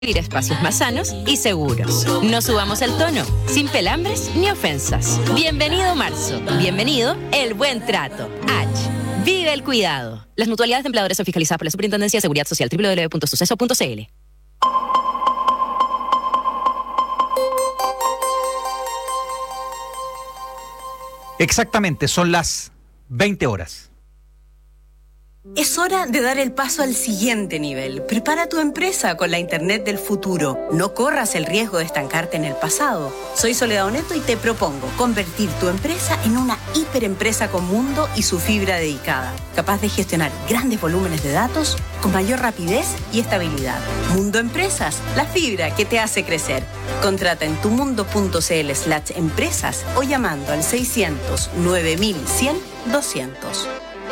espacios más sanos y seguros. No subamos el tono, sin pelambres ni ofensas. Bienvenido marzo, bienvenido el buen trato. H. Vive el cuidado. Las mutualidades de empleadores son fiscalizadas por la Superintendencia de Seguridad Social. www.suceso.cl. Exactamente, son las 20 horas. Es hora de dar el paso al siguiente nivel. Prepara tu empresa con la Internet del futuro. No corras el riesgo de estancarte en el pasado. Soy Soledad Oneto y te propongo convertir tu empresa en una hiperempresa con mundo y su fibra dedicada, capaz de gestionar grandes volúmenes de datos con mayor rapidez y estabilidad. Mundo Empresas, la fibra que te hace crecer. Contrata en tumundo.cl/empresas o llamando al 600 9100 200.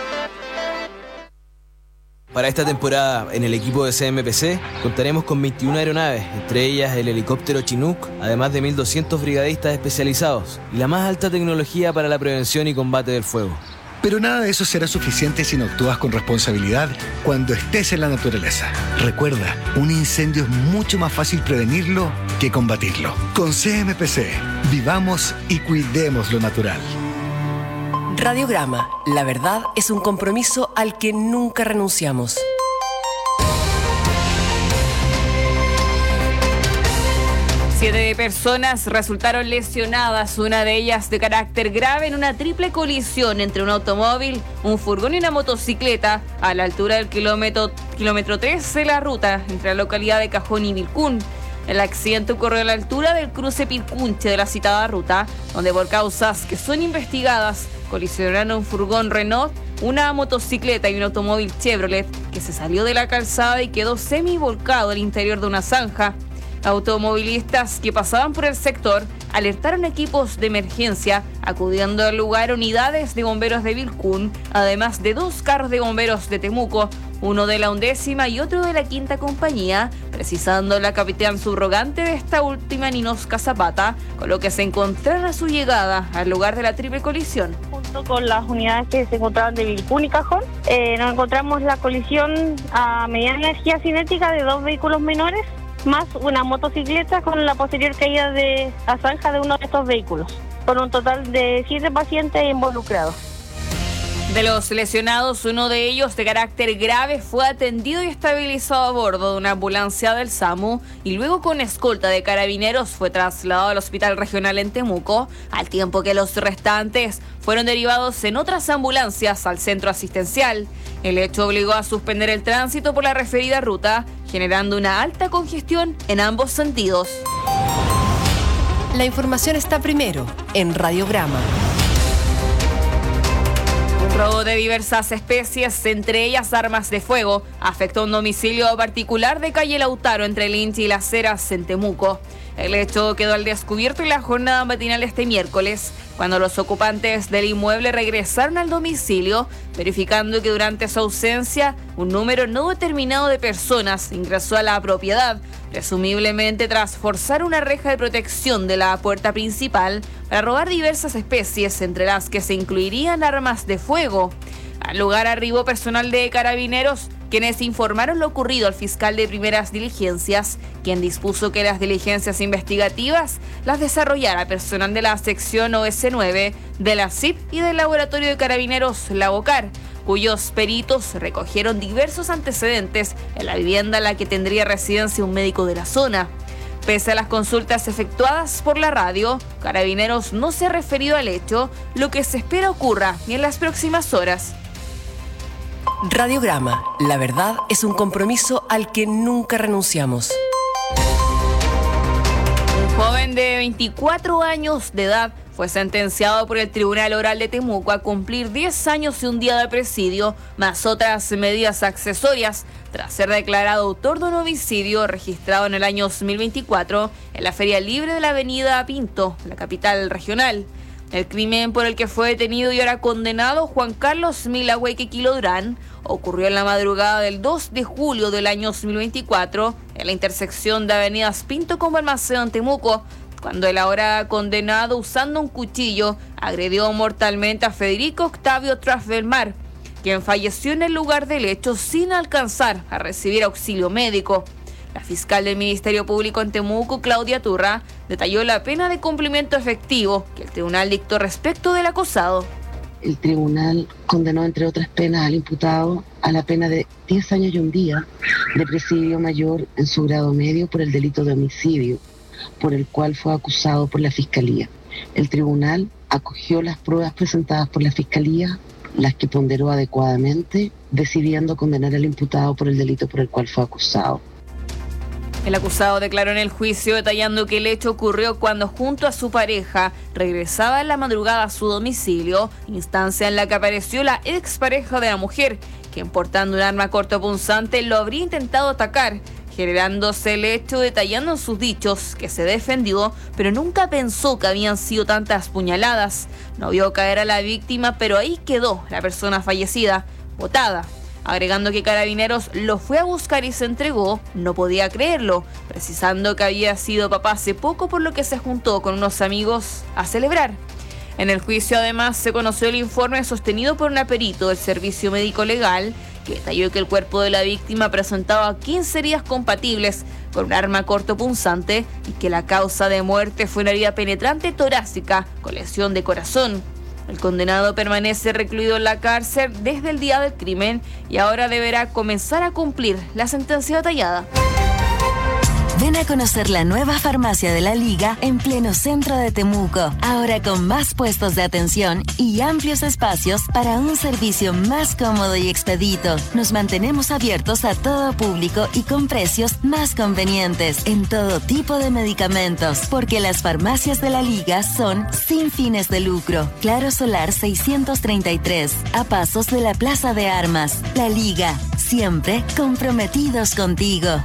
Para esta temporada, en el equipo de CMPC, contaremos con 21 aeronaves, entre ellas el helicóptero Chinook, además de 1.200 brigadistas especializados y la más alta tecnología para la prevención y combate del fuego. Pero nada de eso será suficiente si no actúas con responsabilidad cuando estés en la naturaleza. Recuerda, un incendio es mucho más fácil prevenirlo que combatirlo. Con CMPC, vivamos y cuidemos lo natural. Radiograma, la verdad es un compromiso al que nunca renunciamos. Siete personas resultaron lesionadas, una de ellas de carácter grave en una triple colisión entre un automóvil, un furgón y una motocicleta a la altura del kilómetro 3 de la ruta entre la localidad de Cajón y Vilcún. El accidente ocurrió a la altura del cruce Pircunche de la citada ruta, donde por causas que son investigadas colisionaron un furgón Renault, una motocicleta y un automóvil Chevrolet que se salió de la calzada y quedó semi-volcado al interior de una zanja. Automovilistas que pasaban por el sector alertaron equipos de emergencia, acudiendo al lugar unidades de bomberos de Vilcún, además de 2 carros de bomberos de Temuco, uno de la 11ª y otro de la 5ª compañía, precisando la capitán subrogante de esta última, Ninosca Zapata, con lo que se encontraron a su llegada al lugar de la triple colisión. Junto con las unidades que se encontraban de Vilcún y Cajón, nos encontramos la colisión a mediana energía cinética de 2 vehículos menores, más una motocicleta con la posterior caída de la zanja de uno de estos vehículos, con un total de 7 pacientes involucrados. De los lesionados, uno de ellos de carácter grave fue atendido y estabilizado a bordo de una ambulancia del SAMU y luego con escolta de carabineros fue trasladado al Hospital Regional en Temuco, al tiempo que los restantes fueron derivados en otras ambulancias al centro asistencial. El hecho obligó a suspender el tránsito por la referida ruta, generando una alta congestión en ambos sentidos. La información está primero en Radiograma. Robo de diversas especies, entre ellas armas de fuego, afectó un domicilio particular de calle Lautaro entre el Inchi y Las Heras en Temuco. El hecho quedó al descubierto en la jornada matinal este miércoles, cuando los ocupantes del inmueble regresaron al domicilio, verificando que durante su ausencia un número no determinado de personas ingresó a la propiedad, presumiblemente tras forzar una reja de protección de la puerta principal para robar diversas especies, entre las que se incluirían armas de fuego. Al lugar arribó personal de carabineros, quienes informaron lo ocurrido al fiscal de primeras diligencias, quien dispuso que las diligencias investigativas las desarrollara personal de la sección OS9, de la CIP y del laboratorio de carabineros La Bocar, cuyos peritos recogieron diversos antecedentes en la vivienda en la que tendría residencia un médico de la zona. Pese a las consultas efectuadas por la radio, Carabineros no se ha referido al hecho, lo que se espera ocurra en las próximas horas. Radiograma, la verdad es un compromiso al que nunca renunciamos. Un joven de 24 años de edad fue sentenciado por el Tribunal Oral de Temuco a cumplir 10 años y un día de presidio, más otras medidas accesorias, tras ser declarado autor de un homicidio registrado en el año 2024 en la Feria Libre de la Avenida Pinto, la capital regional. El crimen por el que fue detenido y ahora condenado Juan Carlos Milagüeque Durán ocurrió en la madrugada del 2 de julio del año 2024 en la intersección de avenidas Pinto con Balmaceda en Temuco, cuando el ahora condenado, usando un cuchillo, agredió mortalmente a Federico Octavio Trasbelmar, quien falleció en el lugar del hecho sin alcanzar a recibir auxilio médico. La fiscal del Ministerio Público en Temuco, Claudia Turra, detalló la pena de cumplimiento efectivo que el tribunal dictó respecto del acusado. El tribunal condenó, entre otras penas, al imputado a la pena de 10 años y un día de presidio mayor en su grado medio por el delito de homicidio, por el cual fue acusado por la Fiscalía. El tribunal acogió las pruebas presentadas por la Fiscalía, las que ponderó adecuadamente, decidiendo condenar al imputado por el delito por el cual fue acusado. El acusado declaró en el juicio detallando que el hecho ocurrió cuando junto a su pareja regresaba en la madrugada a su domicilio, instancia en la que apareció la expareja de la mujer, quien portando un arma cortopunzante lo habría intentado atacar, generándose el hecho detallando en sus dichos que se defendió, pero nunca pensó que habían sido tantas puñaladas. No vio caer a la víctima, pero ahí quedó la persona fallecida, botada. Agregando que Carabineros lo fue a buscar y se entregó, no podía creerlo, precisando que había sido papá hace poco, por lo que se juntó con unos amigos a celebrar. En el juicio además se conoció el informe sostenido por un perito del Servicio Médico Legal, que detalló que el cuerpo de la víctima presentaba 15 heridas compatibles con un arma cortopunzante y que la causa de muerte fue una herida penetrante torácica con lesión de corazón. El condenado permanece recluido en la cárcel desde el día del crimen y ahora deberá comenzar a cumplir la sentencia detallada. Ven a conocer la nueva farmacia de la Liga en pleno centro de Temuco, ahora con más puestos de atención y amplios espacios para un servicio más cómodo y expedito. Nos mantenemos abiertos a todo público y con precios más convenientes en todo tipo de medicamentos, porque las farmacias de la Liga son sin fines de lucro. Claro Solar 633, a pasos de la Plaza de Armas. La Liga, siempre comprometidos contigo.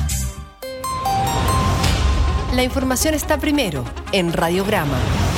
La información está primero en Radiograma.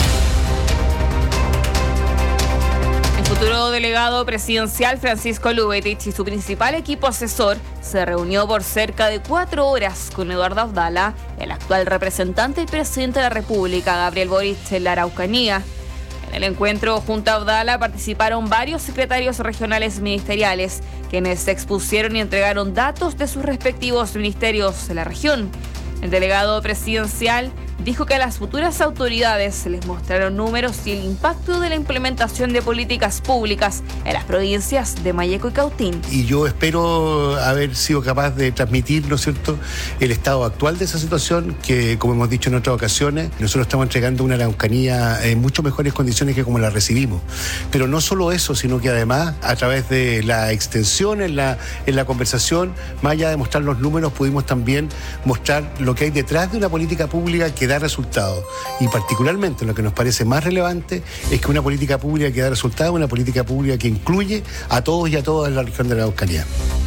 El futuro delegado presidencial Francisco Lubetich y su principal equipo asesor se reunió por cerca de 4 horas con Eduardo Abdala, el actual representante del presidente de la República, Gabriel Boric, en la Araucanía. En el encuentro junto a Abdala participaron varios secretarios regionales ministeriales, quienes se expusieron y entregaron datos de sus respectivos ministerios de la región. El delegado presidencial dijo que a las futuras autoridades se les mostraron números y el impacto de la implementación de políticas públicas en las provincias de Malleco y Cautín. Y yo espero haber sido capaz de transmitir, ¿no es cierto?, el estado actual de esa situación, que, como hemos dicho en otras ocasiones, nosotros estamos entregando una Araucanía en mucho mejores condiciones que como la recibimos. Pero no solo eso, sino que además, a través de la extensión en la conversación, más allá de mostrar los números, pudimos también mostrar lo que hay detrás de una política pública que da resultados. Y particularmente lo que nos parece más relevante es que una política pública que da resultados, una política pública que incluye a todos y a todas en la región de la Araucanía.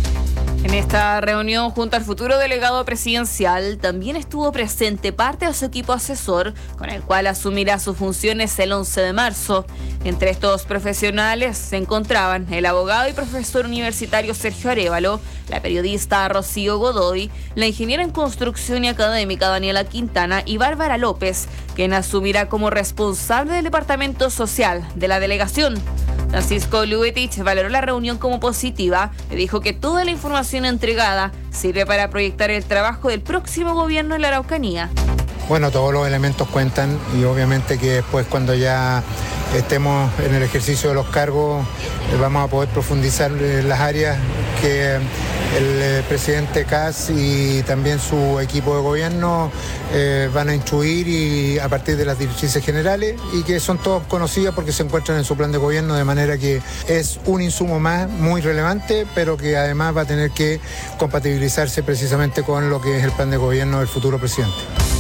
En esta reunión, junto al futuro delegado presidencial, también estuvo presente parte de su equipo asesor, con el cual asumirá sus funciones el 11 de marzo. Entre estos profesionales se encontraban el abogado y profesor universitario Sergio Arévalo, la periodista Rocío Godoy, la ingeniera en construcción y académica Daniela Quintana y Bárbara López, quien asumirá como responsable del departamento social de la delegación. Francisco Lubetich valoró la reunión como positiva y dijo que toda la información entregada sirve para proyectar el trabajo del próximo gobierno en la Araucanía. Bueno, todos los elementos cuentan y obviamente que después, cuando ya estemos en el ejercicio de los cargos, vamos a poder profundizar en las áreas que el presidente Kast y también su equipo de gobierno van a instruir, y a partir de las directrices generales, y que son todas conocidas porque se encuentran en su plan de gobierno, de manera que es un insumo más muy relevante, pero que además va a tener que compatibilizarse precisamente con lo que es el plan de gobierno del futuro presidente.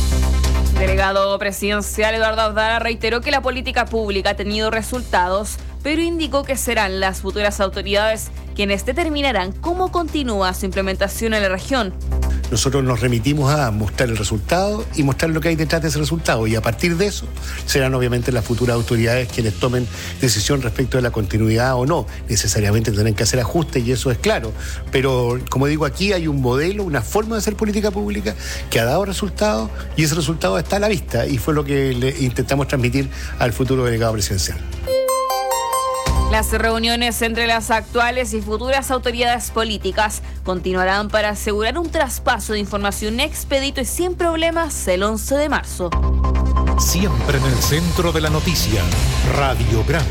El delegado presidencial Eduardo Abdala reiteró que la política pública ha tenido resultados, pero indicó que serán las futuras autoridades quienes determinarán cómo continúa su implementación en la región. Nosotros nos remitimos a mostrar el resultado y mostrar lo que hay detrás de ese resultado, y a partir de eso serán obviamente las futuras autoridades quienes tomen decisión respecto de la continuidad o no. Necesariamente tendrán que hacer ajustes, y eso es claro, pero como digo, aquí hay un modelo, una forma de hacer política pública que ha dado resultados, y ese resultado está a la vista, y fue lo que le intentamos transmitir al futuro delegado presidencial. Las reuniones entre las actuales y futuras autoridades políticas continuarán para asegurar un traspaso de información expedito y sin problemas el 11 de marzo. Siempre en el centro de la noticia, Radiograma.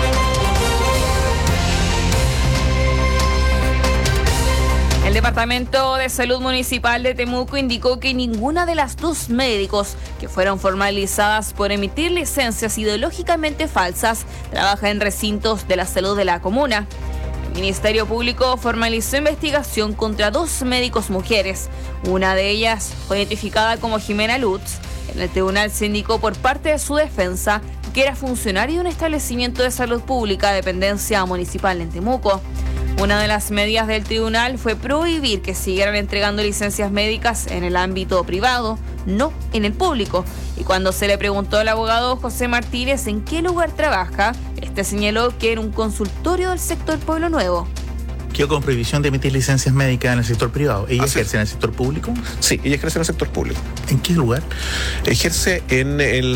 El Departamento de Salud Municipal de Temuco indicó que ninguna de las 2 médicos que fueron formalizadas por emitir licencias ideológicamente falsas trabaja en recintos de la salud de la comuna. El Ministerio Público formalizó investigación contra 2 médicos mujeres. Una de ellas fue identificada como Jimena Lutz. En el tribunal se indicó por parte de su defensa que era funcionario de un establecimiento de salud pública, dependencia municipal en Temuco. Una de las medidas del tribunal fue prohibir que siguieran entregando licencias médicas en el ámbito privado, no en el público. Y cuando se le preguntó al abogado José Martínez en qué lugar trabaja, este señaló que era un consultorio del sector Pueblo Nuevo. Quedó con prohibición de emitir licencias médicas en el sector privado. ¿Ella ejerce en el sector público? Sí, ella ejerce en el sector público. ¿En qué lugar? Ejerce en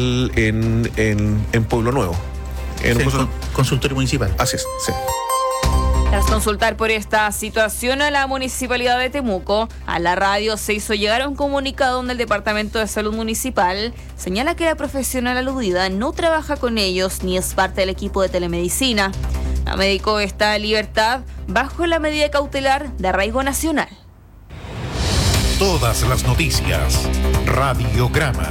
Pueblo Nuevo. En un consultorio municipal. Así es, sí. Tras consultar por esta situación a la Municipalidad de Temuco, a la radio se hizo llegar un comunicado donde el Departamento de Salud Municipal señala que la profesional aludida no trabaja con ellos ni es parte del equipo de telemedicina. La médico está en libertad bajo la medida cautelar de arraigo nacional. Todas las noticias, Radiograma.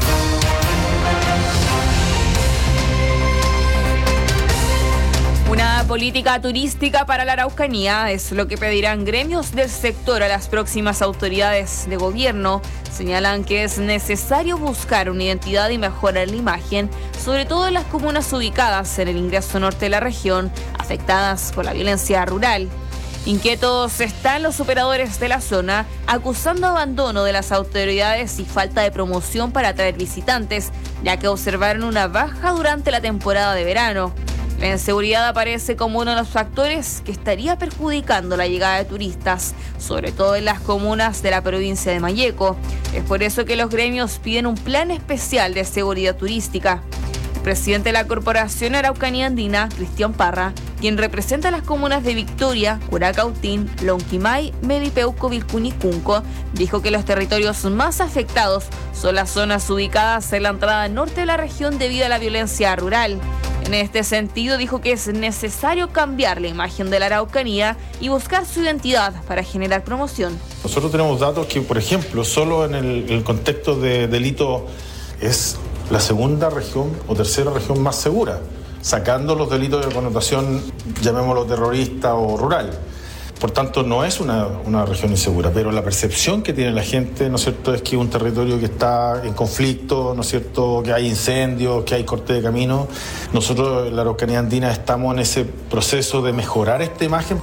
Una política turística para la Araucanía es lo que pedirán gremios del sector a las próximas autoridades de gobierno. Señalan que es necesario buscar una identidad y mejorar la imagen, sobre todo en las comunas ubicadas en el ingreso norte de la región, afectadas por la violencia rural. Inquietos están los operadores de la zona, acusando abandono de las autoridades y falta de promoción para atraer visitantes, ya que observaron una baja durante la temporada de verano. La inseguridad aparece como uno de los factores que estaría perjudicando la llegada de turistas, sobre todo en las comunas de la provincia de Malleco. Es por eso que los gremios piden un plan especial de seguridad turística. El presidente de la Corporación Araucanía Andina, Cristian Parra, quien representa a las comunas de Victoria, Curacautín, Lonquimay, Melipeuco, Vilcún y Cunco, dijo que los territorios más afectados son las zonas ubicadas en la entrada norte de la región debido a la violencia rural. En este sentido, dijo que es necesario cambiar la imagen de la Araucanía y buscar su identidad para generar promoción. Nosotros tenemos datos que, por ejemplo, solo en el contexto de delito es la segunda región o tercera región más segura, sacando los delitos de connotación, llamémoslo terrorista o rural. Por tanto, no es una región insegura, pero la percepción que tiene la gente, ¿no es cierto?, es que es un territorio que está en conflicto, ¿no es cierto?, que hay incendios, que hay corte de camino. Nosotros, en la Araucanía Andina, estamos en ese proceso de mejorar esta imagen.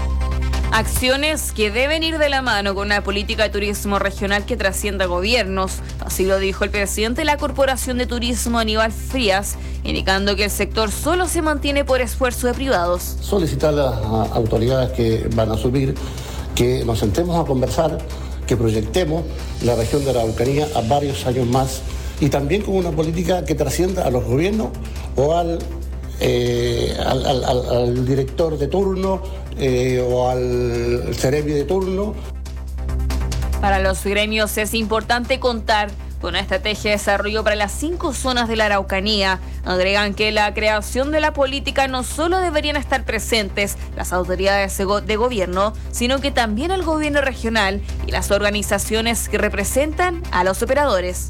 Acciones que deben ir de la mano con una política de turismo regional que trascienda gobiernos. Así lo dijo el presidente de la Corporación de Turismo, Aníbal Frías, indicando que el sector solo se mantiene por esfuerzo de privados. Solicitar a las autoridades que van a asumir que nos sentemos a conversar, que proyectemos la región de la Araucanía a varios años más y también con una política que trascienda a los gobiernos o al director de turno o al ceremi de turno. Para los gremios es importante contar con una estrategia de desarrollo para las 5 zonas de la Araucanía. Agregan que la creación de la política no solo deberían estar presentes las autoridades de gobierno, sino que también el gobierno regional y las organizaciones que representan a los operadores.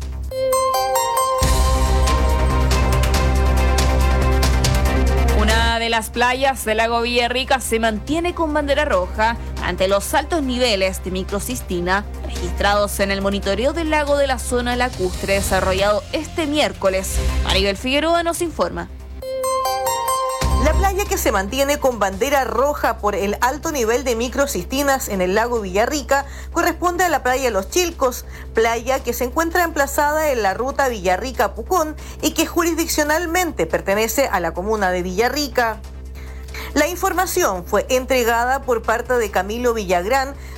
Una de las playas del lago Villarrica se mantiene con bandera roja ante los altos niveles de microcistina registrados en el monitoreo del lago de la zona lacustre desarrollado este miércoles. Maribel Figueroa nos informa. La playa que se mantiene con bandera roja por el alto nivel de microcistinas en el lago Villarrica corresponde a la playa Los Chilcos, playa que se encuentra emplazada en la ruta Villarrica-Pucón y que jurisdiccionalmente pertenece a la comuna de Villarrica. La información fue entregada por parte de Camilo Villagrán,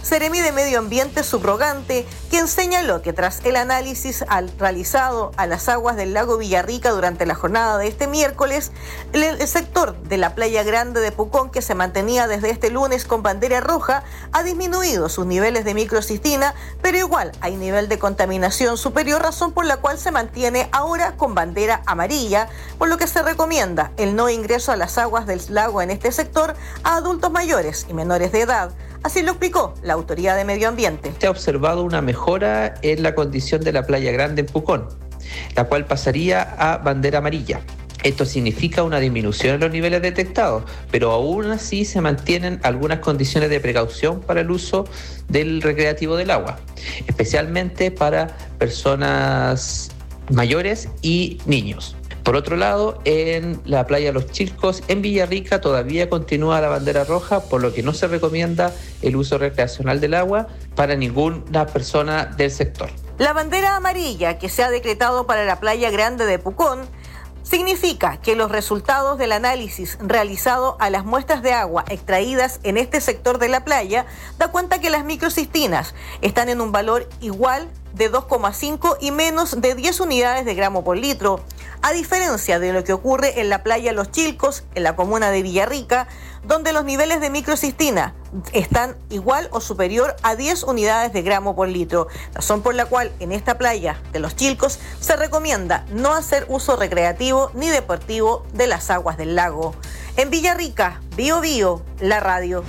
Seremi de Medio Ambiente subrogante, quien señaló que tras el análisis realizado a las aguas del lago Villarrica durante la jornada de este miércoles, el sector de la Playa Grande de Pucón, que se mantenía desde este lunes con bandera roja, ha disminuido sus niveles de microcistina, pero igual hay nivel de contaminación superior, razón por la cual se mantiene ahora con bandera amarilla, por lo que se recomienda el no ingreso a las aguas del lago en este sector a adultos mayores y menores de edad. Así lo explicó la Autoridad de Medio Ambiente. Se ha observado una mejora en la condición de la Playa Grande en Pucón, la cual pasaría a bandera amarilla. Esto significa una disminución en los niveles detectados, pero aún así se mantienen algunas condiciones de precaución para el uso del recreativo del agua, especialmente para personas mayores y niños. Por otro lado, en la playa Los Chilcos, en Villarrica, todavía continúa la bandera roja, por lo que no se recomienda el uso recreacional del agua para ninguna persona del sector. La bandera amarilla que se ha decretado para la Playa Grande de Pucón significa que los resultados del análisis realizado a las muestras de agua extraídas en este sector de la playa da cuenta que las microcistinas están en un valor igual de 2,5 y menos de 10 unidades de gramo por litro, a diferencia de lo que ocurre en la playa Los Chilcos, en la comuna de Villarrica, donde los niveles de microcistina están igual o superior a 10 unidades de gramo por litro, razón por la cual en esta playa de Los Chilcos se recomienda no hacer uso recreativo ni deportivo de las aguas del lago. En Villarrica, Bio Bio, la radio.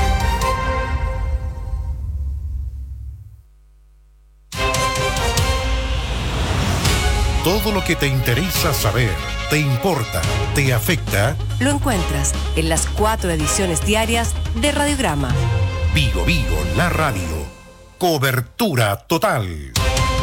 Todo lo que te interesa saber, te importa, te afecta, lo encuentras en las 4 ediciones diarias de Radiograma. Bio Bio, la radio. Cobertura total.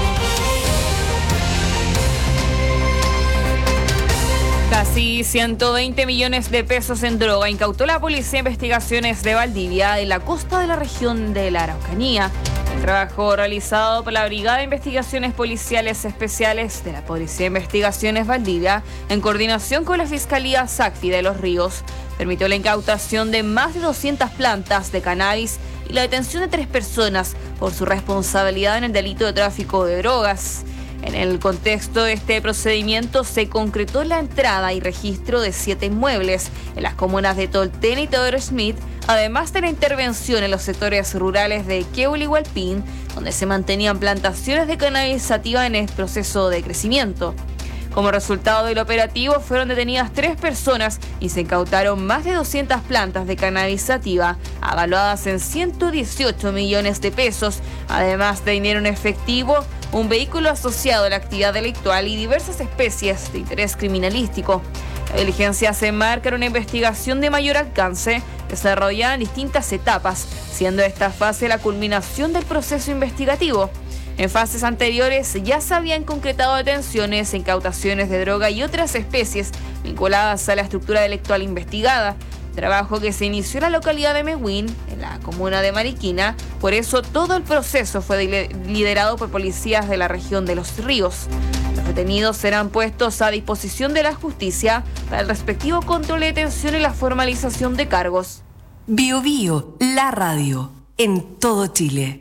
Casi 120 millones de pesos en droga incautó la Policía de Investigaciones de Valdivia en la costa de la región de la Araucanía. El trabajo realizado por la Brigada de Investigaciones Policiales Especiales de la Policía de Investigaciones Valdivia, en coordinación con la Fiscalía SACFI de Los Ríos, permitió la incautación de más de 200 plantas de cannabis y la detención de 3 personas por su responsabilidad en el delito de tráfico de drogas. En el contexto de este procedimiento se concretó la entrada y registro de 7 inmuebles en las comunas de Tolten y Teodoro Smith, además de la intervención en los sectores rurales de Queul y Hualpín, donde se mantenían plantaciones de cannabis sativa en el proceso de crecimiento. Como resultado del operativo, fueron detenidas 3 personas y se incautaron más de 200 plantas de cannabis sativa, avaluadas en 118 millones de pesos, además de dinero en efectivo, un vehículo asociado a la actividad delictual y diversas especies de interés criminalístico. La diligencia se enmarca en una investigación de mayor alcance, desarrollada en distintas etapas, siendo esta fase la culminación del proceso investigativo. En fases anteriores ya se habían concretado detenciones, incautaciones de droga y otras especies vinculadas a la estructura delictual investigada, trabajo que se inició en la localidad de Mehuín, en la comuna de Mariquina. Por eso todo el proceso fue liderado por policías de la región de Los Ríos. Los detenidos serán puestos a disposición de la justicia para el respectivo control de detención y la formalización de cargos. Bio Bio, la radio, en todo Chile.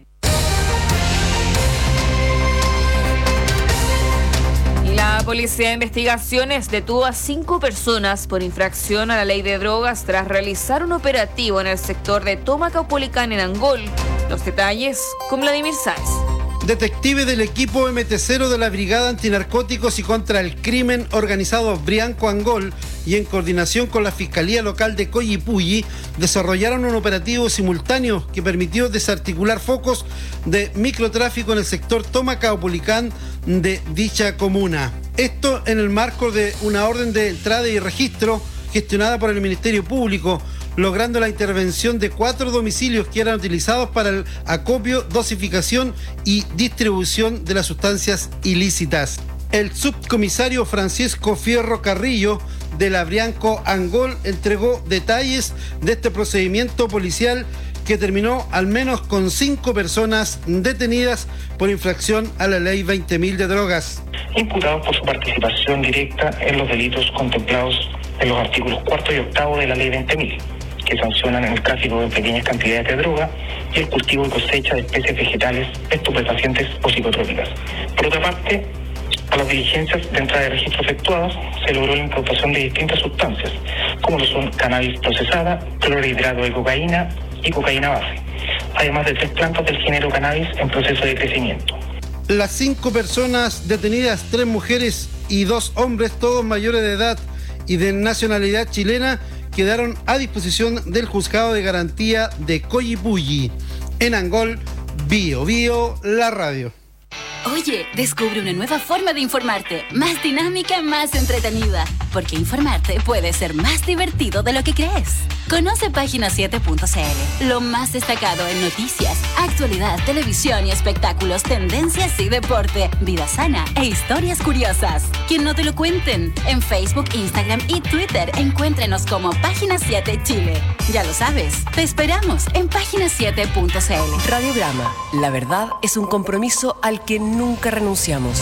La Policía de Investigaciones detuvo a 5 personas por infracción a la ley de drogas tras realizar un operativo en el sector de Tomacaupolicán en Angol. Los detalles con Vladimir Sáez. Detective del equipo MT0 de la Brigada Antinarcóticos y contra el Crimen Organizado Brianco Angol y en coordinación con la Fiscalía Local de Coyipulli desarrollaron un operativo simultáneo que permitió desarticular focos de microtráfico en el sector Tomacaupolicán de dicha comuna. Esto en el marco de una orden de entrada y registro gestionada por el Ministerio Público, logrando la intervención de 4 domicilios que eran utilizados para el acopio, dosificación y distribución de las sustancias ilícitas. El subcomisario Francisco Fierro Carrillo de la Brianco Angol entregó detalles de este procedimiento policial que terminó al menos con 5 personas detenidas por infracción a la ley 20.000 de drogas. Imputados por su participación directa en los delitos contemplados en los artículos 4 y 8 de la ley 20.000. que sancionan el tráfico en pequeñas cantidades de droga y el cultivo y cosecha de especies vegetales, estupefacientes o psicotrópicas. Por otra parte, a las diligencias de entrada de registro efectuadas se logró la incautación de distintas sustancias, como lo son cannabis procesada, clorhidrato de cocaína y cocaína base, además de 3 plantas del género cannabis en proceso de crecimiento. Las 5 personas detenidas, 3 mujeres y 2 hombres, todos mayores de edad y de nacionalidad chilena, quedaron a disposición del Juzgado de Garantía de Coyipulli. En Angol, Bio Bio, la radio. Oye, descubre una nueva forma de informarte, más dinámica, más entretenida, porque informarte puede ser más divertido de lo que crees. Conoce Página7.cl, lo más destacado en noticias, actualidad, televisión y espectáculos, tendencias y deporte, vida sana e historias curiosas. Que no te lo cuenten. En Facebook, Instagram y Twitter, encuéntrenos como Página 7 Chile. Ya lo sabes, te esperamos en Página7.cl. Radiograma, la verdad es un compromiso al que nunca renunciamos.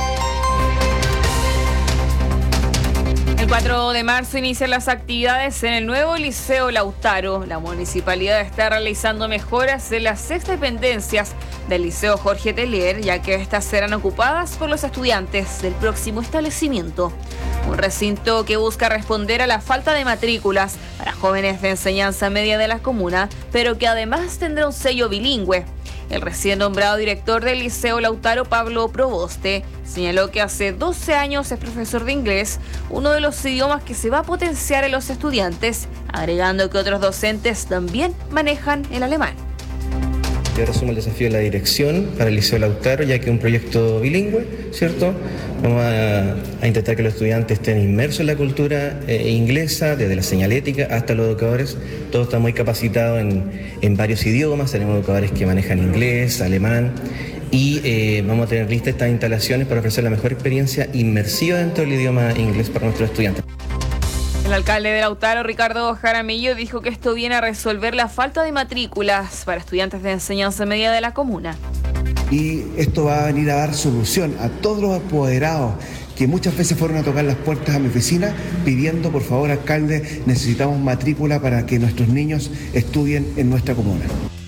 El 4 de marzo inician las actividades en el nuevo Liceo Lautaro. La municipalidad está realizando mejoras en las 6 dependencias del Liceo Jorge Tellier, ya que estas serán ocupadas por los estudiantes del próximo establecimiento. Un recinto que busca responder a la falta de matrículas para jóvenes de enseñanza media de la comuna, pero que además tendrá un sello bilingüe. El recién nombrado director del Liceo Lautaro, Pablo Proboste, señaló que hace 12 años es profesor de inglés, uno de los idiomas que se va a potenciar en los estudiantes, agregando que otros docentes también manejan el alemán. Yo resumo el desafío de la dirección para el Liceo Lautaro, ya que es un proyecto bilingüe, ¿cierto? Vamos a intentar que los estudiantes estén inmersos en la cultura inglesa, desde la señalética hasta los educadores. Todos están muy capacitados en varios idiomas, tenemos educadores que manejan inglés, alemán, y vamos a tener listas estas instalaciones para ofrecer la mejor experiencia inmersiva dentro del idioma inglés para nuestros estudiantes. El alcalde de Lautaro, Ricardo Jaramillo, dijo que esto viene a resolver la falta de matrículas para estudiantes de enseñanza media de la comuna. Y esto va a venir a dar solución a todos los apoderados que muchas veces fueron a tocar las puertas a mi oficina pidiendo, por favor, alcalde, necesitamos matrícula para que nuestros niños estudien en nuestra comuna.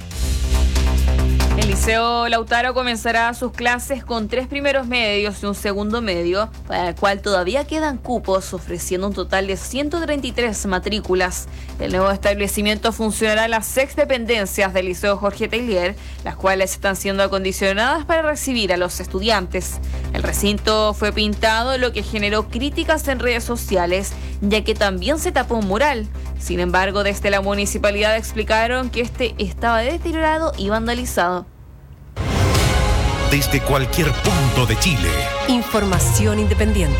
El Liceo Lautaro comenzará sus clases con 3 primeros medios y un segundo medio, para el cual todavía quedan cupos, ofreciendo un total de 133 matrículas. El nuevo establecimiento funcionará en las 6 dependencias del Liceo Jorge Tellier, las cuales están siendo acondicionadas para recibir a los estudiantes. El recinto fue pintado, lo que generó críticas en redes sociales, ya que también se tapó un mural. Sin embargo, desde la municipalidad explicaron que este estaba deteriorado y vandalizado. Desde cualquier punto de Chile. Información independiente.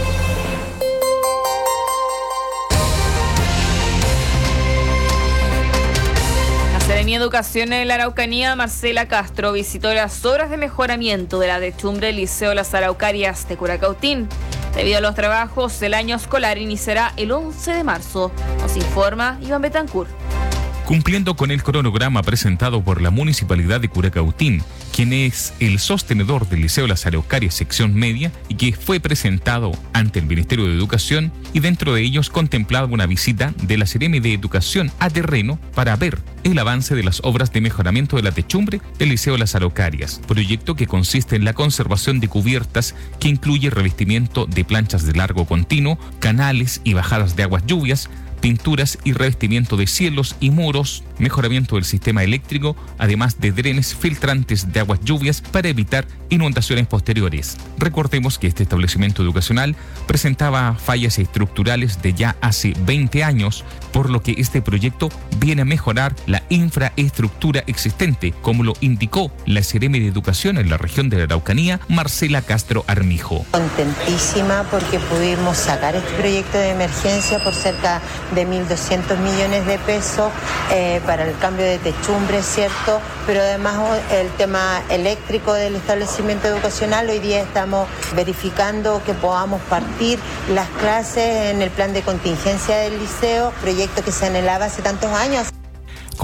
La Seremía de Educación en la Araucanía, Marcela Castro, visitó las obras de mejoramiento de la techumbre del Liceo Las Araucarias de Curacautín. Debido a los trabajos, el año escolar iniciará el 11 de marzo. Nos informa Iván Betancourt. Cumpliendo con el cronograma presentado por la Municipalidad de Curacautín, quien es el sostenedor del Liceo Las Araucarias sección media y que fue presentado ante el Ministerio de Educación, y dentro de ellos contemplaba una visita de la Seremi de Educación a terreno para ver el avance de las obras de mejoramiento de la techumbre del Liceo Las Araucarias, proyecto que consiste en la conservación de cubiertas que incluye revestimiento de planchas de largo continuo, canales y bajadas de aguas lluvias, pinturas y revestimiento de cielos y muros, mejoramiento del sistema eléctrico, además de drenes filtrantes de aguas lluvias para evitar inundaciones posteriores. Recordemos que este establecimiento educacional presentaba fallas estructurales de ya hace 20 años, por lo que este proyecto viene a mejorar la infraestructura existente, como lo indicó la Seremi de Educación en la región de la Araucanía, Marcela Castro Armijo. Contentísima porque pudimos sacar este proyecto de emergencia por cerca de 1.200 millones de pesos para el cambio de techumbre, ¿cierto? Pero además el tema eléctrico del establecimiento educacional, hoy día estamos verificando que podamos partir las clases en el plan de contingencia del liceo, proyecto que se anhelaba hace tantos años.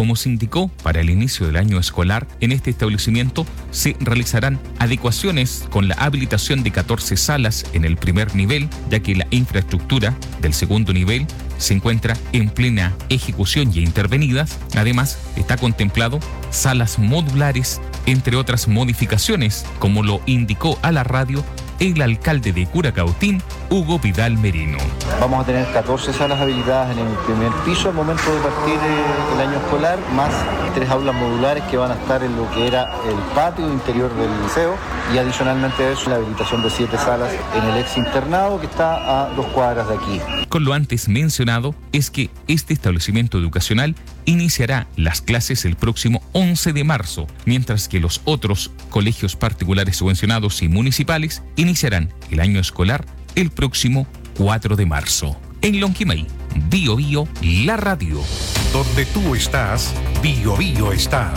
Como se indicó, para el inicio del año escolar, en este establecimiento se realizarán adecuaciones con la habilitación de 14 salas en el primer nivel, ya que la infraestructura del segundo nivel se encuentra en plena ejecución y intervenidas. Además, está contemplado salas modulares, entre otras modificaciones, como lo indicó a la radio el alcalde de Curacautín, Hugo Vidal Merino. Vamos a tener 14 salas habilitadas en el primer piso al momento de partir el año escolar, más 3 aulas modulares que van a estar en lo que era el patio interior del liceo, y adicionalmente a eso la habilitación de 7 salas en el ex internado que está a 2 cuadras de aquí. Con lo antes mencionado es que este establecimiento educacional iniciará las clases el próximo 11 de marzo, mientras que los otros colegios particulares subvencionados y municipales iniciarán el año escolar el próximo 4 de marzo. En Lonquimay, Bio Bio, la radio. Donde tú estás, Bio Bio está.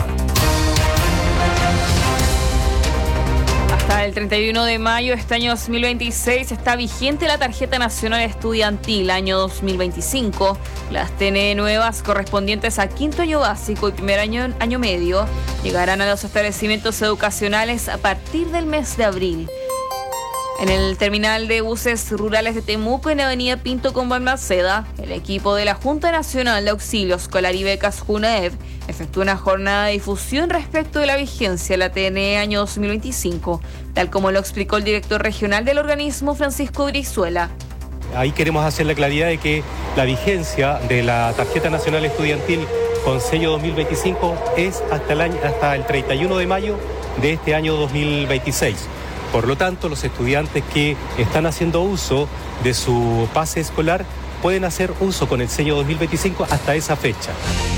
Hasta el 31 de mayo de este año 2026 está vigente la Tarjeta Nacional Estudiantil año 2025. Las TNE nuevas correspondientes a quinto año básico y primer año medio llegarán a los establecimientos educacionales a partir del mes de abril. En el terminal de buses rurales de Temuco, en Avenida Pinto con Balmaceda, el equipo de la Junta Nacional de Auxilio Escolar y Becas JUNAEB efectuó una jornada de difusión respecto de la vigencia de la TNE año 2025, tal como lo explicó el director regional del organismo, Francisco Brizuela. Ahí queremos hacer la claridad de que la vigencia de la Tarjeta Nacional Estudiantil con sello 2025 es hasta el 31 de mayo de este año 2026. Por lo tanto, los estudiantes que están haciendo uso de su pase escolar pueden hacer uso con el sello 2025 hasta esa fecha.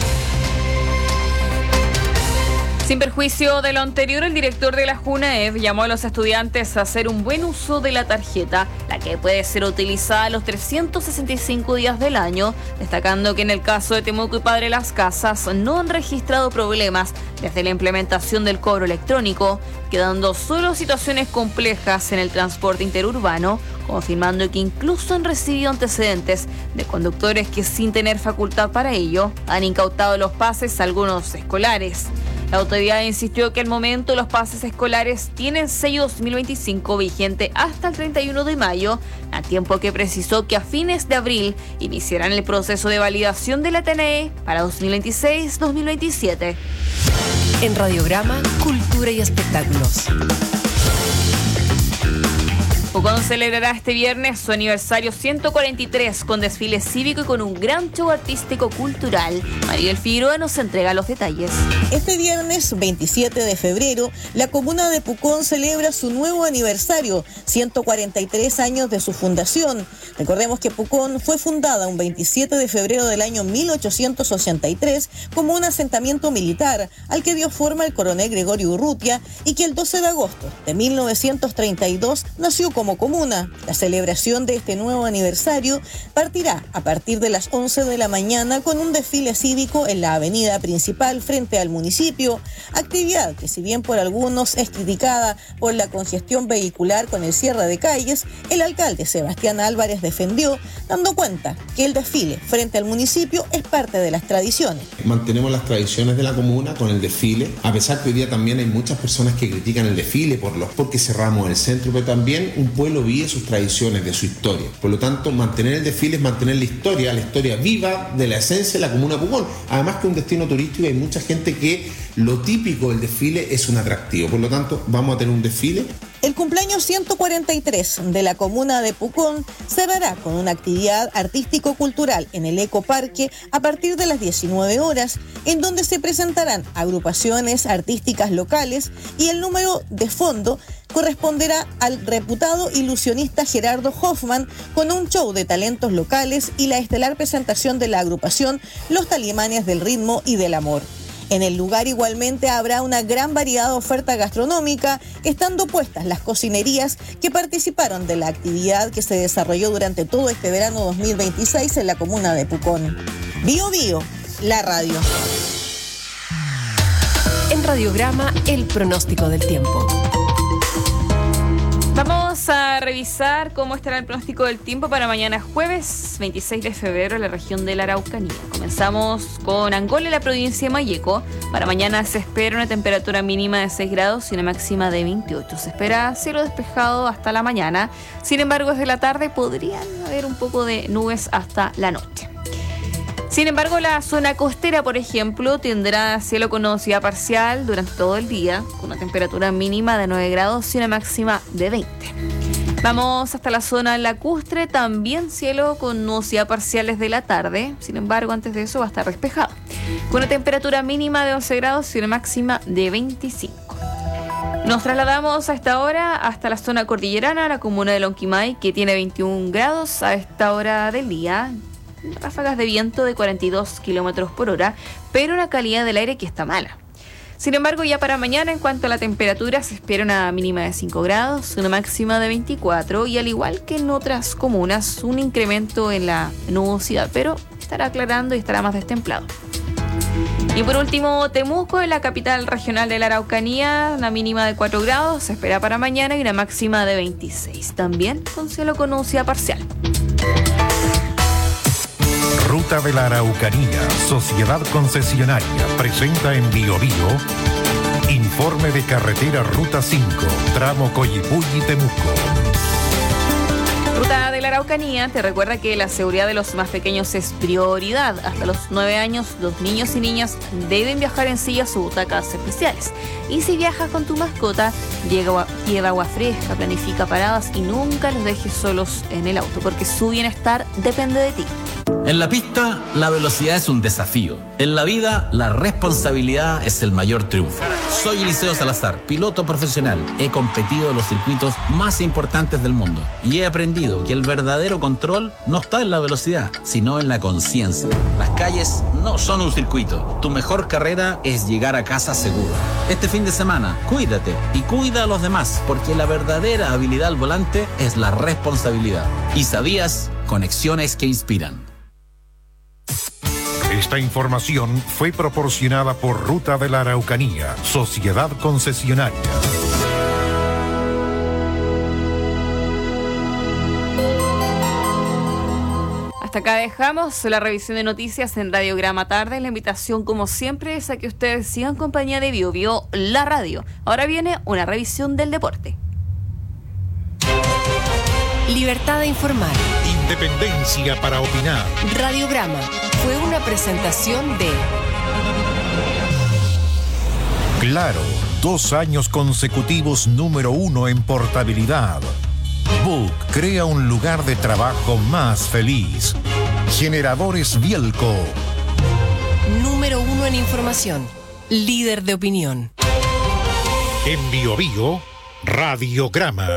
Sin perjuicio de lo anterior, el director de la JUNAEB llamó a los estudiantes a hacer un buen uso de la tarjeta, la que puede ser utilizada los 365 días del año, destacando que en el caso de Temuco y Padre Las Casas no han registrado problemas desde la implementación del cobro electrónico, quedando solo situaciones complejas en el transporte interurbano, confirmando que incluso han recibido antecedentes de conductores que, sin tener facultad para ello, han incautado los pases a algunos escolares. La autoridad insistió que al momento los pases escolares tienen sello 2025 vigente hasta el 31 de mayo, a tiempo que precisó que a fines de abril iniciarán el proceso de validación de la TNE para 2026-2027. En Radiograma, Cultura y Espectáculos. Pucón celebrará este viernes su aniversario 143 con desfile cívico y con un gran show artístico cultural. Maribel Figueroa nos entrega los detalles. Este viernes 27 de febrero, la comuna de Pucón celebra su nuevo aniversario, 143 años de su fundación. Recordemos que Pucón fue fundada un 27 de febrero del año 1883 como un asentamiento militar al que dio forma el coronel Gregorio Urrutia y que el 12 de agosto de 1932 nació como comuna. La celebración de este nuevo aniversario partirá a partir de las 11 de la mañana con un desfile cívico en la avenida principal frente al municipio, actividad que, si bien por algunos es criticada por la congestión vehicular con el cierre de calles, el alcalde Sebastián Álvarez defendió, dando cuenta que el desfile frente al municipio es parte de las tradiciones. Mantenemos las tradiciones de la comuna con el desfile, a pesar que hoy día también hay muchas personas que critican el desfile porque cerramos el centro, pero también un pueblo vive sus tradiciones, de su historia. Por lo tanto, mantener el desfile es mantener la historia viva de la esencia de la comuna de Pucón. Además que un destino turístico, hay mucha gente que lo típico del desfile es un atractivo. Por lo tanto, vamos a tener un desfile. El cumpleaños 143 de la comuna de Pucón cerrará con una actividad artístico-cultural en el Ecoparque a partir de las 19 horas, en donde se presentarán agrupaciones artísticas locales y el número de fondo corresponderá al reputado ilusionista Gerardo Hoffman con un show de talentos locales y la estelar presentación de la agrupación Los Talimanes del Ritmo y del Amor. En el lugar igualmente habrá una gran variedad de oferta gastronómica, estando puestas las cocinerías que participaron de la actividad que se desarrolló durante todo este verano 2026 en la comuna de Pucón. Bio Bio, la radio. En Radiograma, el pronóstico del tiempo. Vamos a a revisar cómo estará el pronóstico del tiempo para mañana jueves 26 de febrero en la región de la Araucanía. Comenzamos con Angola y la provincia de Malleco. Para mañana se espera una temperatura mínima de 6 grados y una máxima de 28. Se espera cielo despejado hasta la mañana. Sin embargo, desde la tarde podrían haber un poco de nubes hasta la noche. Sin embargo, la zona costera, por ejemplo, tendrá cielo con nubosidad parcial durante todo el día, con una temperatura mínima de 9 grados y una máxima de 20. Vamos hasta la zona lacustre, también cielo con nubosidad parcial desde la tarde. Sin embargo, antes de eso va a estar despejado, con una temperatura mínima de 11 grados y una máxima de 25. Nos trasladamos a esta hora hasta la zona cordillerana, la comuna de Lonquimay, que tiene 21 grados a esta hora del día. Ráfagas de viento de 42 kilómetros por hora, pero una calidad del aire que está mala. Sin embargo, ya para mañana, en cuanto a la temperatura, se espera una mínima de 5 grados, una máxima de 24 y, al igual que en otras comunas, un incremento en la nubosidad, pero estará aclarando y estará más destemplado. Y por último, Temuco, en la capital regional de la Araucanía, una mínima de 4 grados, se espera para mañana y una máxima de 26, también con cielo con nubosidad parcial. Ruta de la Araucanía, Sociedad Concesionaria, presenta en Bio Bio informe de carretera Ruta 5, tramo Coyipulli-Temuco. Ruta de la Araucanía te recuerda que la seguridad de los más pequeños es prioridad. Hasta los 9 años, los niños y niñas deben viajar en sillas o butacas especiales. Y si viajas con tu mascota, lleva agua fresca, planifica paradas y nunca los dejes solos en el auto, porque su bienestar depende de ti. En la pista, la velocidad es un desafío. En la vida, la responsabilidad es el mayor triunfo. Soy Eliseo Salazar, piloto profesional. He competido en los circuitos más importantes del mundo y he aprendido que el verdadero control no está en la velocidad, sino en la conciencia. Las calles no son un circuito. Tu mejor carrera es llegar a casa seguro. Este fin de semana, cuídate y cuida a los demás, porque la verdadera habilidad al volante es la responsabilidad. ¿Y sabías? Conexiones que inspiran. Esta información fue proporcionada por Ruta de la Araucanía, Sociedad Concesionaria. Hasta acá dejamos la revisión de noticias en Radiograma Tarde. La invitación, como siempre, es a que ustedes sigan en compañía de Bio Bio, la radio. Ahora viene una revisión del deporte. Libertad de informar. Independencia para opinar. Radiograma fue una presentación de Claro, 2 años consecutivos número 1 en portabilidad. Book crea un lugar de trabajo más feliz. Generadores Bielco. Número 1 en información. Líder de opinión. En Bio Bio, Radiograma.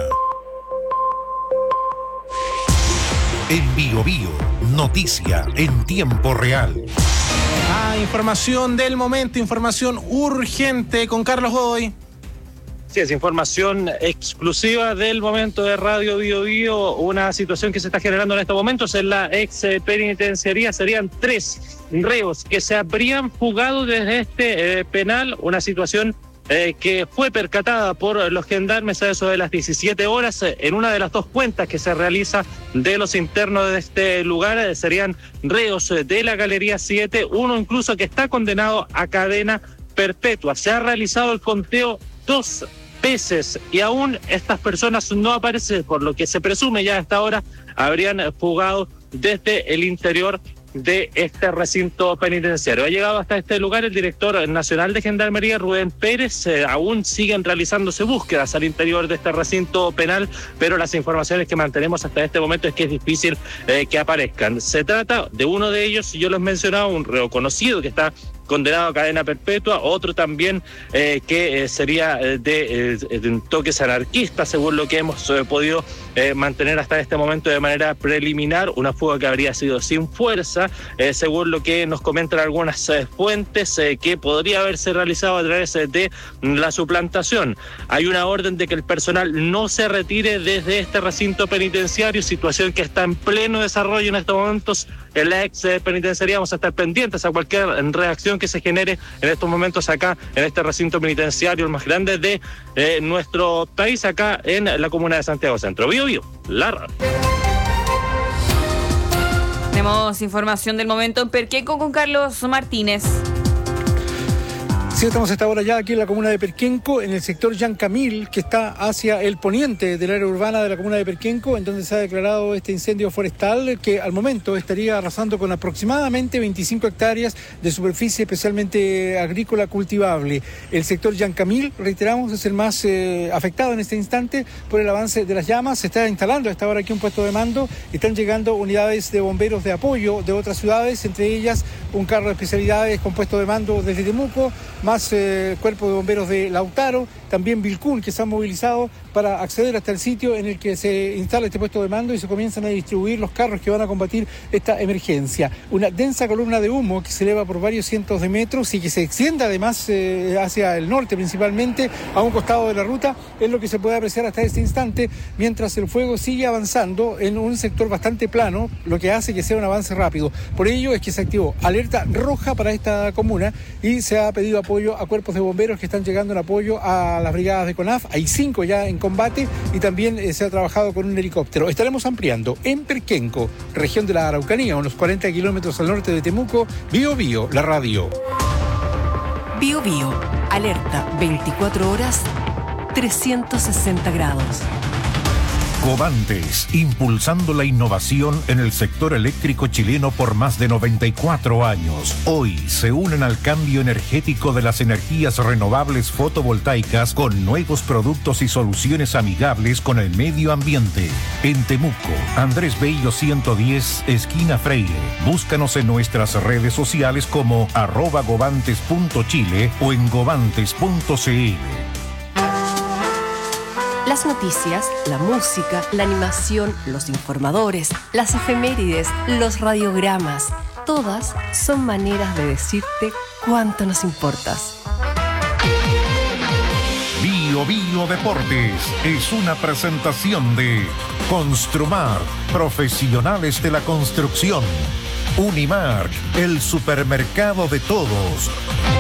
En Bio Bio, noticia en tiempo real. Información del momento, información urgente con Carlos Godoy. Sí, es información exclusiva del momento de Radio Bio Bio. Una situación que se está generando en estos momentos en la ex penitenciaría. Serían 3 reos que se habrían fugado desde este penal. Una situación que fue percatada por los gendarmes a eso de las 17 horas en una de las 2 cuentas que se realiza de los internos de este lugar. Serían reos de la Galería 7, uno incluso que está condenado a cadena perpetua. Se ha realizado el conteo 2 veces y aún estas personas no aparecen, por lo que se presume ya a esta hora habrían fugado desde el interior de este recinto penitenciario. Ha llegado hasta este lugar el director nacional de Gendarmería, Rubén Pérez. Aún siguen realizándose búsquedas al interior de este recinto penal, pero las informaciones que mantenemos hasta este momento es que es difícil que aparezcan. Se trata de uno de ellos, yo les mencionaba, un reo conocido que está condenado a cadena perpetua, otro también que sería de toques anarquistas, según lo que hemos podido mantener hasta este momento de manera preliminar, una fuga que habría sido sin fuerza, según lo que nos comentan algunas fuentes, que podría haberse realizado a través de la suplantación. Hay una orden de que el personal no se retire desde este recinto penitenciario, situación que está en pleno desarrollo en estos momentos en la ex penitenciaría. Vamos a estar pendientes a cualquier reacción que se genere en estos momentos acá en este recinto penitenciario, el más grande de nuestro país, acá en la comuna de Santiago Centro. Bío Bío, la radio. Tenemos información del momento en Perquenco con Carlos Martínez. Sí, estamos a esta hora ya aquí en la comuna de Perquenco, en el sector Yancamil, que está hacia el poniente del área urbana de la comuna de Perquenco, en donde se ha declarado este incendio forestal que al momento estaría arrasando con aproximadamente 25 hectáreas de superficie, especialmente agrícola cultivable. El sector Yancamil, reiteramos, es el más afectado en este instante por el avance de las llamas. Se está instalando a esta hora aquí un puesto de mando. Están llegando unidades de bomberos de apoyo de otras ciudades, entre ellas un carro de especialidades con puesto de mando desde Temuco, más cuerpo de bomberos de Lautaro, también Vilcún, que se han movilizado para acceder hasta el sitio en el que se instala este puesto de mando y se comienzan a distribuir los carros que van a combatir esta emergencia. Una densa columna de humo que se eleva por varios cientos de metros y que se extiende además hacia el norte principalmente, a un costado de la ruta, es lo que se puede apreciar hasta este instante, mientras el fuego sigue avanzando en un sector bastante plano, lo que hace que sea un avance rápido. Por ello es que se activó alerta roja para esta comuna y se ha pedido apoyo a cuerpos de bomberos que están llegando en apoyo a las brigadas de CONAF. Hay 5 ya en combate y también se ha trabajado con un helicóptero. Estaremos ampliando en Perquenco, región de la Araucanía, unos 40 kilómetros al norte de Temuco. Bío Bío, la radio. Bío Bío, alerta 24 horas, 360 grados. Covantes, impulsando la innovación en el sector eléctrico chileno por más de 94 años. Hoy se unen al cambio energético de las energías renovables fotovoltaicas con nuevos productos y soluciones amigables con el medio ambiente. En Temuco, Andrés Bello 110, esquina Freire. Búscanos en nuestras redes sociales como @govantes.chile o en govantes.cl. Las noticias, la música, la animación, los informadores, las efemérides, los radiogramas, todas son maneras de decirte cuánto nos importas. Bío Bío Deportes es una presentación de Construmar, profesionales de la construcción. Unimark, el supermercado de todos.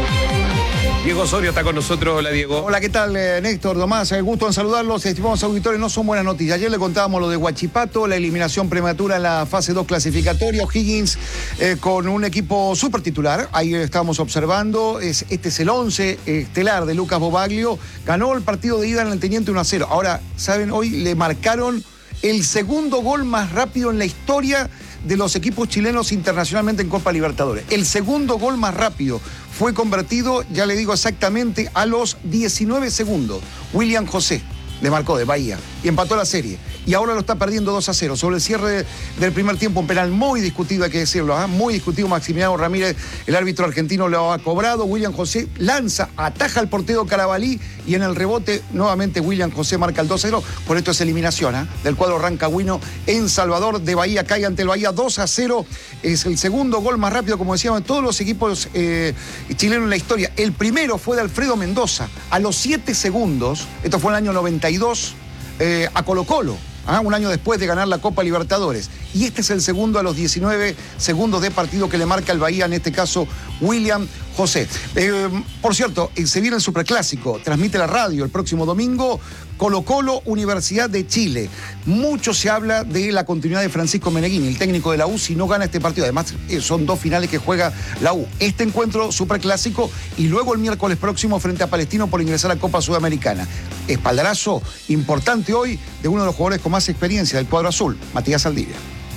Diego Osorio está con nosotros. Hola, Diego. Hola, ¿qué tal, Néstor, Tomás? Gusto en saludarlos. Estimados auditores, no son buenas noticias. Ayer le contábamos lo de Huachipato, la eliminación prematura en la fase 2 clasificatoria. O'Higgins con un equipo súper titular. Ahí estábamos observando. Este es el 11 estelar de Lucas Bobaglio. Ganó el partido de ida en el Teniente 1-0. Ahora, ¿saben? Hoy le marcaron el segundo gol más rápido en la historia de los equipos chilenos internacionalmente en Copa Libertadores. El segundo gol más rápido fue convertido, ya le digo exactamente, a los 19 segundos. William José le marcó de Bahía y empató la serie. Y ahora lo está perdiendo 2-0. Sobre el cierre del primer tiempo, un penal muy discutido, hay que decirlo, muy discutido. Maximiliano Ramírez, el árbitro argentino, lo ha cobrado. William José lanza, ataja al portero Carabalí y en el rebote nuevamente William José marca el 2-0. Por esto es eliminación del cuadro rancagüino en Salvador de Bahía. Cae ante el Bahía 2-0. Es el segundo gol más rápido, como decíamos, de todos los equipos chilenos en la historia. El primero fue de Alfredo Mendoza a los 7 segundos. Esto fue en el año 92 a Colo-Colo. Un año después de ganar la Copa Libertadores. Y este es el segundo a los 19 segundos de partido que le marca el Bahía, en este caso William José. Por cierto, se viene el Superclásico, transmite la radio el próximo domingo, Colo-Colo, Universidad de Chile. Mucho se habla de la continuidad de Francisco Meneghini, el técnico de la U, si no gana este partido. Además, son 2 finales que juega la U. Este encuentro Superclásico y luego el miércoles próximo frente a Palestino por ingresar a Copa Sudamericana. Espaldarazo importante hoy de uno de los jugadores con más experiencia del cuadro azul, Matías Saldivia.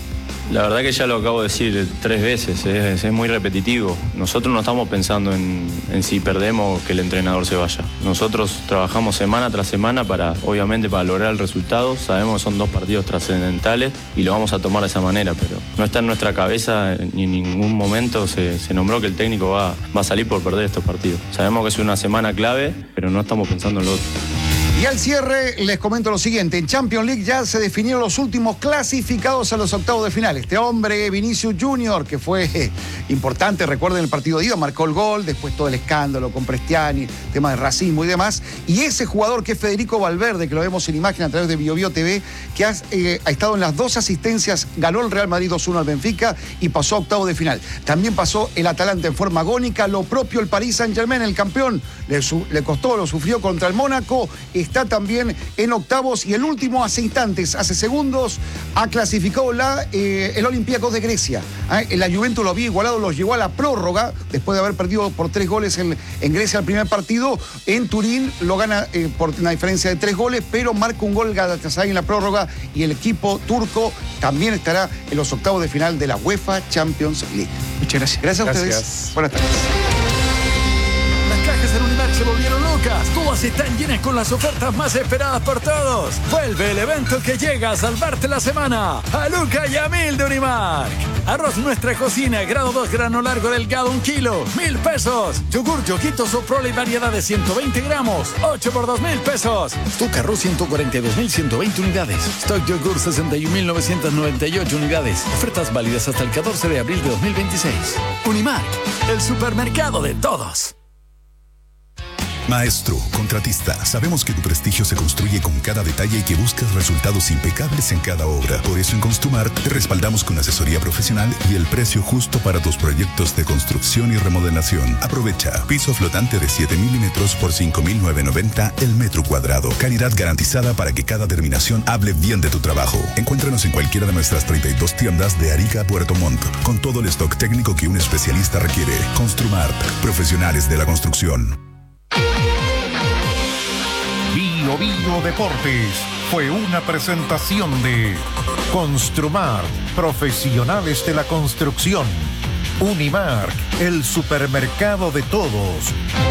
La verdad que ya lo acabo de decir 3 veces, es muy repetitivo. Nosotros no estamos pensando en si perdemos o que el entrenador se vaya. Nosotros trabajamos semana tras semana obviamente para lograr el resultado. Sabemos que son 2 partidos trascendentales y lo vamos a tomar de esa manera, pero no está en nuestra cabeza ni en ningún momento se nombró que el técnico va a salir por perder estos partidos. Sabemos que es una semana clave, pero no estamos pensando en lo otro. Y al cierre les comento lo siguiente. En Champions League ya se definieron los últimos clasificados a los octavos de final. Este hombre, Vinicius Junior, que fue importante, recuerden el partido de ida, marcó el gol, después todo el escándalo con Prestiani, tema de racismo y demás. Y ese jugador que es Federico Valverde, que lo vemos en imagen a través de BioBio TV, que ha estado en las 2 asistencias, ganó el Real Madrid 2-1 al Benfica y pasó a octavos de final. También pasó el Atalanta en forma agónica, lo propio el Paris Saint-Germain, el campeón, le costó, lo sufrió contra el Mónaco, está también en octavos y el último hace instantes, hace segundos, ha clasificado el Olympiacos de Grecia. La Juventus lo había igualado, los llevó a la prórroga, después de haber perdido por 3 goles en Grecia el primer partido. En Turín lo gana por una diferencia de 3 goles, pero marca un gol Galatasaray en la prórroga y el equipo turco también estará en los octavos de final de la UEFA Champions League. Muchas gracias. Gracias a ustedes. Buenas tardes. Las cajas en Unimark se volvieron locas. Todas están llenas con las ofertas más esperadas por todos. Vuelve el evento que llega a salvarte la semana. A Luca y a 1000 de Unimark. Arroz Nuestra Cocina, grado 2, grano largo delgado, 1 kilo, 1000 pesos. Yogur Yoguito Soprole y variedad de 120 gramos, 8 por 2000 pesos. Stock Arroz 142.120 unidades. Stock Yogur 61.998 unidades. Ofertas válidas hasta el 14 de abril de 2026. Unimark, el supermercado de todos. Maestro, contratista, sabemos que tu prestigio se construye con cada detalle y que buscas resultados impecables en cada obra. Por eso en Construmart te respaldamos con asesoría profesional y el precio justo para tus proyectos de construcción y remodelación. Aprovecha. Piso flotante de 7 milímetros por 5.990 el metro cuadrado. Calidad garantizada para que cada terminación hable bien de tu trabajo. Encuéntranos en cualquiera de nuestras 32 tiendas de Arica a Puerto Montt, con todo el stock técnico que un especialista requiere. Construmart, profesionales de la construcción. Bio Deportes fue una presentación de Construmart, profesionales de la construcción. Unimark, el supermercado de todos.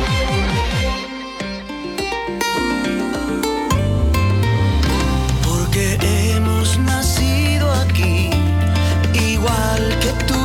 Porque hemos nacido aquí, igual que tú.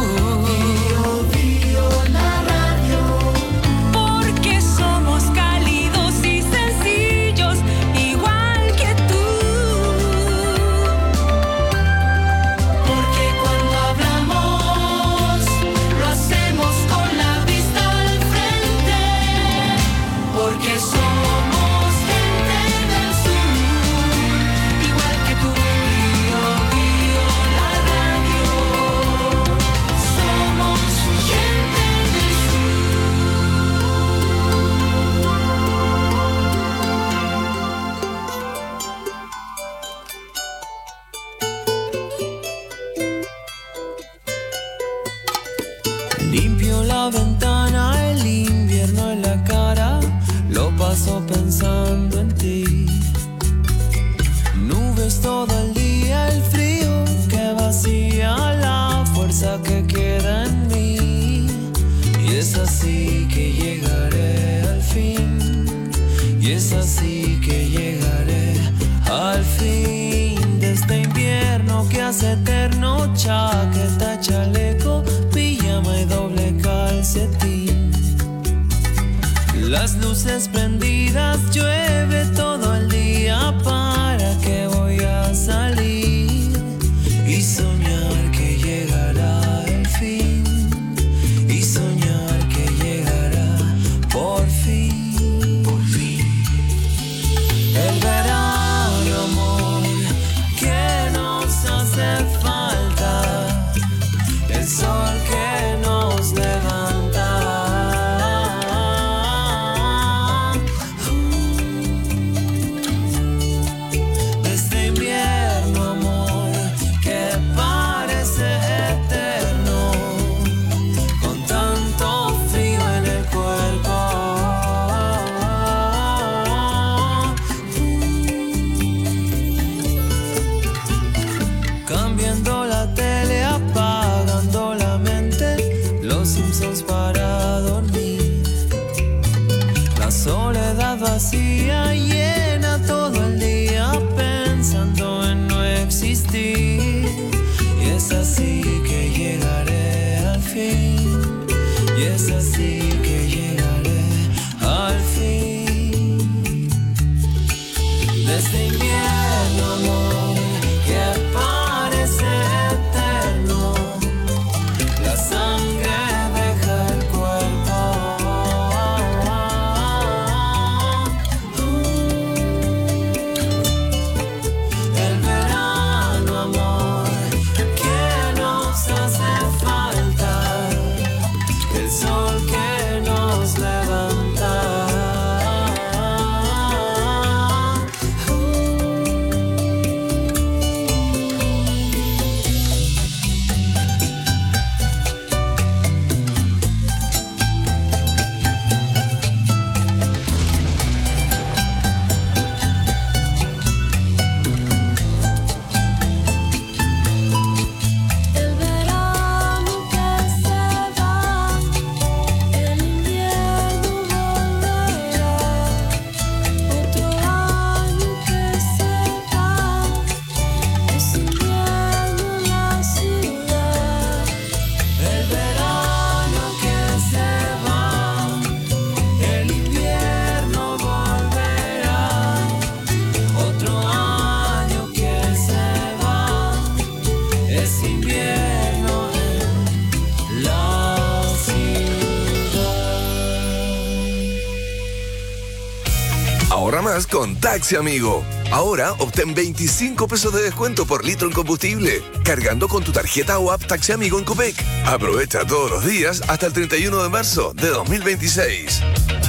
Limpio la ventana, el invierno en la cara, lo paso pensando en ti. Nubes todo el día, el frío que vacía la fuerza que queda en mí. Y es así que llegaré al fin, y es así que llegaré al fin de este invierno que hace eterno. Chaqueta, chaleco, pijama y doble calcetín. Las luces prendidas, llueve todo el día. ¿Para qué voy a salir y soñar que llegará el fin? Y soñar que llegará por fin. Por fin. El verano, amor, que nos hace falta. El sol que nos levanta. Este invierno, amor, que parece eterno, con tanto frío en el cuerpo. Cambiando la tele, apagando la mente, los Simpsons para dormir. La soledad vacía llena todo el día, pensando en no existir. Y es así que llegaré al fin, y es así que llegaré al fin. más con Taxi Amigo. Ahora obtén 25 pesos de descuento por litro en combustible, cargando con tu tarjeta o app Taxi Amigo en Copec. Aprovecha todos los días hasta el 31 de marzo de 2026.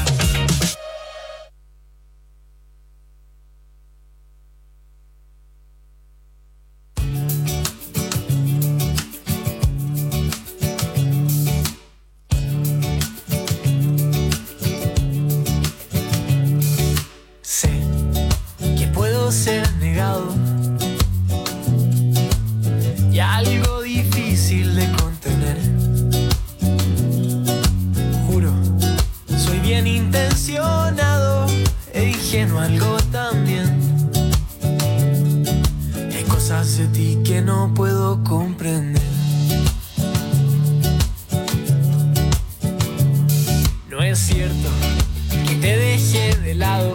Ser negado y algo difícil de contener. Juro, soy bien intencionado e ingenuo algo también. Hay cosas de ti que no puedo comprender. No es cierto que te dejé de lado,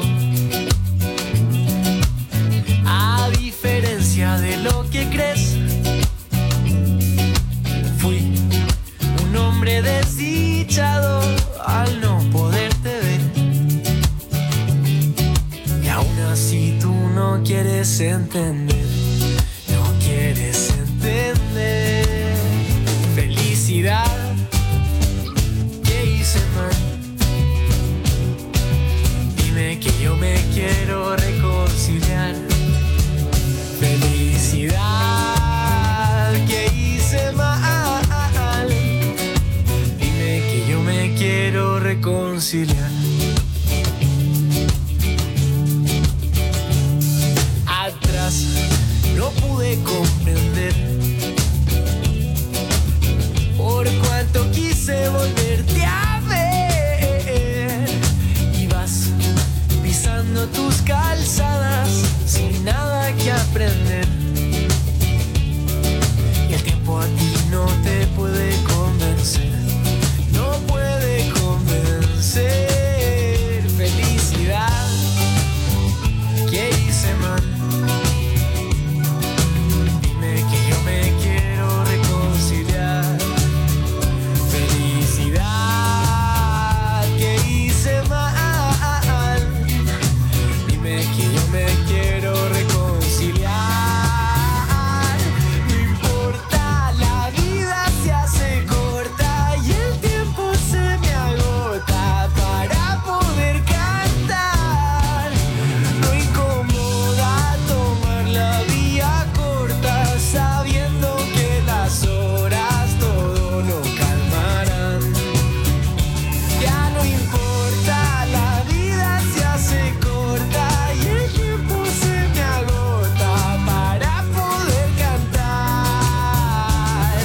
a diferencia de lo que crees. Fui un hombre desdichado al no poderte ver, y aún así tú no quieres entender, no quieres entender. Felicidad, ¿qué hice mal? Dime que yo me quiero reconciliar. Felicidad, que hice mal. Dime que yo me quiero reconciliar. Atrás no pude comprender por cuánto quise volverte a ver. Y vas pisando tus calzadas sin nada que aprender, y el tiempo a ti no te puede convencer, no puede convencer. Felicidad, ¿qué hice mal? Dime que yo me quiero reconciliar. Felicidad, ¿qué hice mal? Dime que yo me quiero reconciliar. No importa, la vida se hace corta y el tiempo se me agota para poder cantar. No incomoda tomar la vía corta sabiendo que las horas todo lo calmarán. Ya no importa, la vida se hace corta y el tiempo se me agota para poder cantar.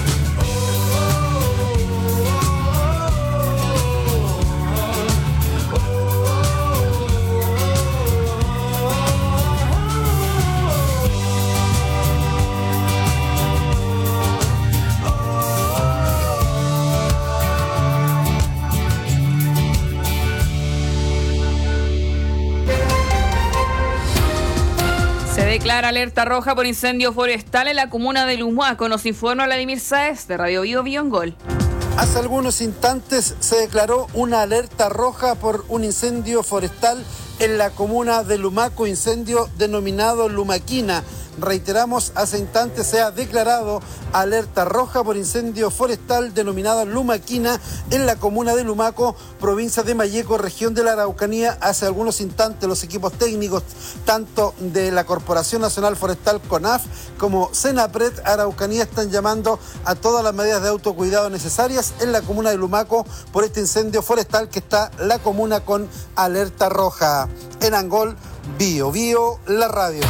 Se declara alerta roja por incendio forestal en la comuna de Lumaco. Nos informa Vladimir Sáez de Radio Bio Bio en Gol. Hace algunos instantes se declaró una alerta roja por un incendio forestal en la comuna de Lumaco, incendio denominado Lumaquina. Reiteramos, hace instantes se ha declarado alerta roja por incendio forestal denominado Lumaquina en la comuna de Lumaco, provincia de Malleco, región de la Araucanía. Hace algunos instantes los equipos técnicos tanto de la Corporación Nacional Forestal CONAF como Senapred Araucanía están llamando a todas las medidas de autocuidado necesarias en la comuna de Lumaco por este incendio forestal que está la comuna con alerta roja. En Angol, Bio Bio, la radio.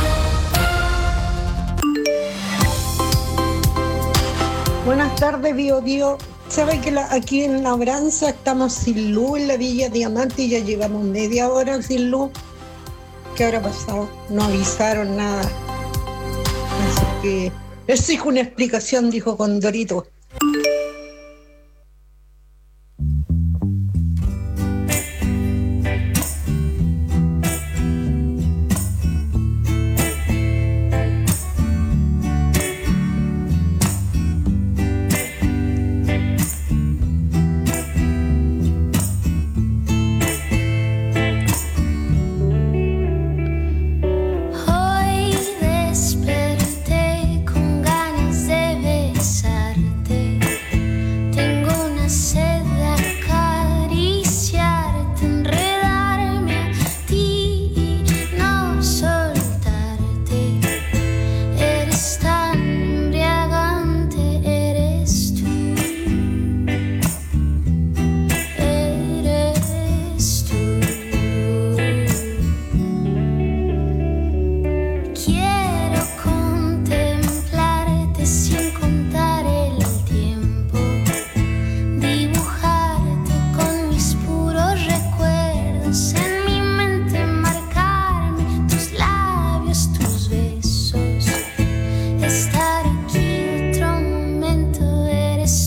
Buenas tardes, Bio Bio. ¿Sabe que aquí en Labranza estamos sin luz en la Villa Diamante y ya llevamos media hora sin luz? ¿Qué habrá pasado? No avisaron nada. Así que exijo una explicación, dijo Condorito. está.